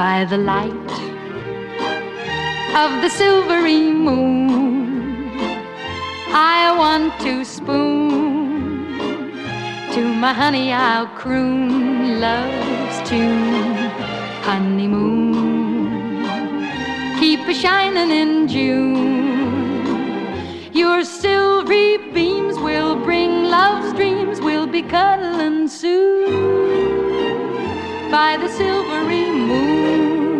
by the light of the silvery moon. I want to spoon, to my honey I'll croon love's tune. Honeymoon, keep a shining in June. Your silvery beams will bring love's dreams. We'll be cuddling soon by the silvery moon.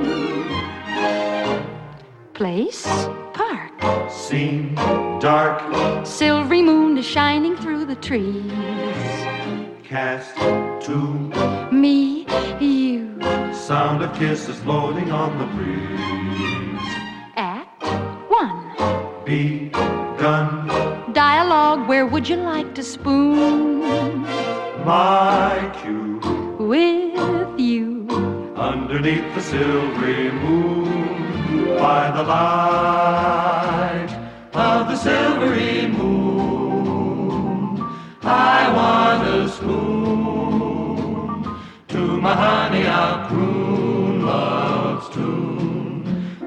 Place, park. Scene, dark. Silvery moon is shining through the trees. Cast, two. Me, you. Sound of kisses floating on the breeze. Act one. Begun. Dialogue, where would you like to spoon? My cue. With you. Underneath the silvery moon. By the light of the silvery moon. I want a spoon. To my honey I'll croon love's tune.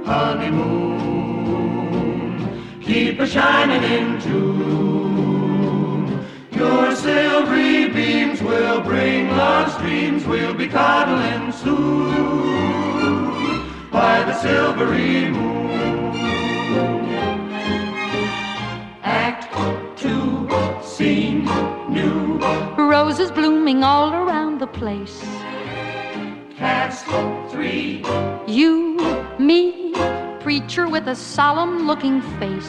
Honeymoon, keep a shining in June. Your silvery beams will bring love's dreams. We'll be cuddling soon by the silvery moon. Act two, scene new. Roses blooming all around the place. Cast three. You, me, preacher with a solemn looking face.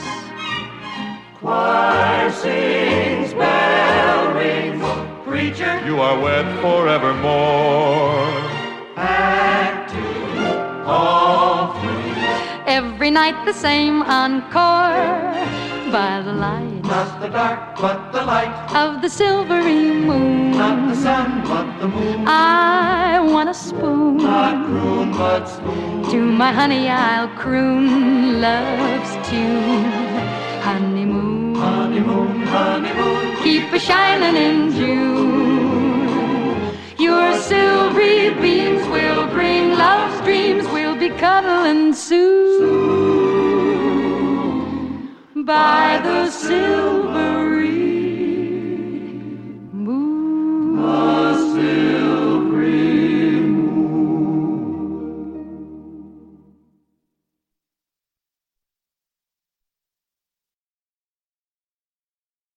Choir sings, bell rings, preacher, You are wed forevermore. Act two, all through. Every night the same encore by the light Not the dark, but the light. of the silvery moon. Not the sun, but the moon. I want a spoon. Not croon, but spoon. To my honey I'll croon love's tune. Honeymoon, Honeymoon, honeymoon. keep a shining in June. Your silvery beams will bring love's dreams. We'll be cuddling soon by the silver